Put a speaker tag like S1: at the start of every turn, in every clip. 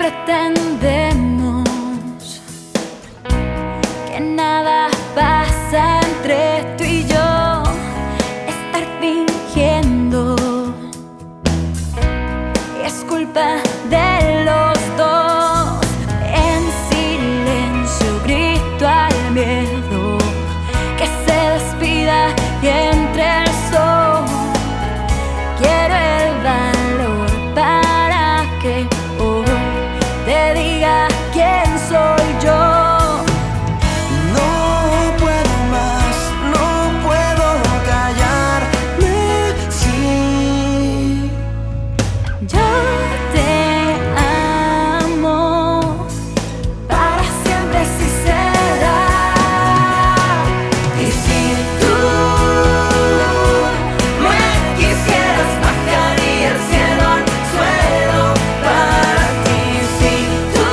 S1: pretendemos que nada pasa entre tú y yo, estar fingiendo es culpa de los dos. En silencio grito al miedo que se despida y entre el sol. Quiero el valor para que hoy te diga quién soy yo.
S2: No puedo más, no puedo callarme, sí.
S1: Yo te amo, para siempre así será.
S2: Y si tú me quisieras, bajaría el cielo al suelo para ti. Si tú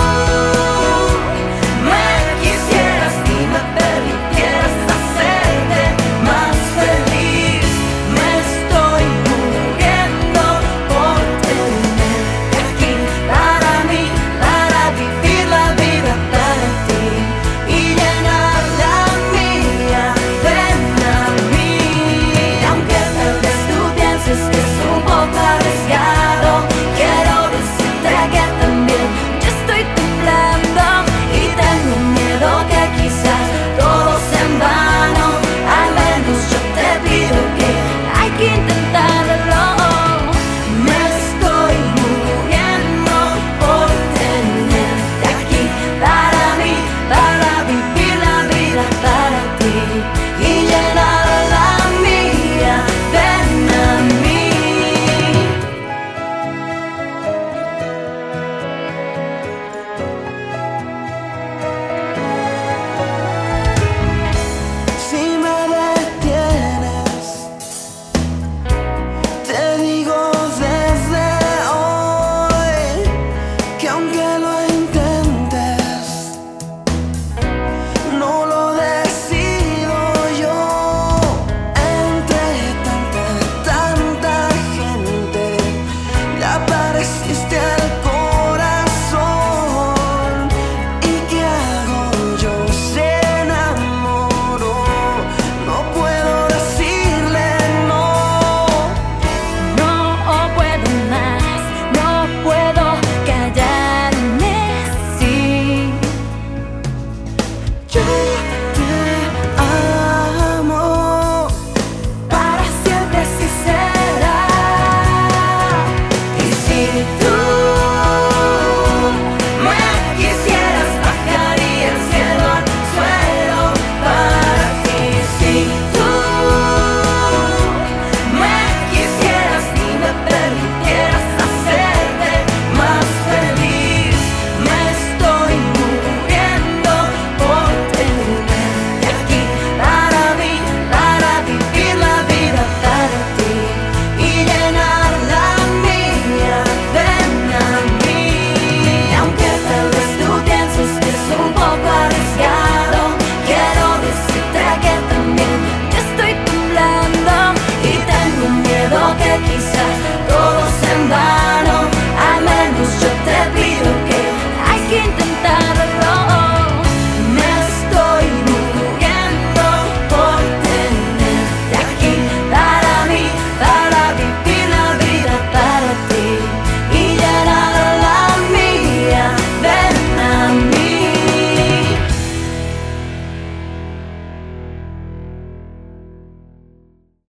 S2: me quisieras y me permitieras hacerte más feliz, me estoy muriendo por tenerte aquí para mí, para vivir la vida para ti y llenar la mía. Ven a mí, aunque tal vez tú pienses que es un poco arriesgado, quiero decirte que también yo estoy temblando y tengo miedo que quizás todo sea en vano. Al menos yo te pido que hay que intentarlo. Me estoy muriendo por tenerte aquí para mí, para vivir la vida para ti y llenar la mía. Ven a mí. Si me detienes, te digo desde hoy que aunque lo intentes, no lo decido yo. Entre tanta gente, ya pareciste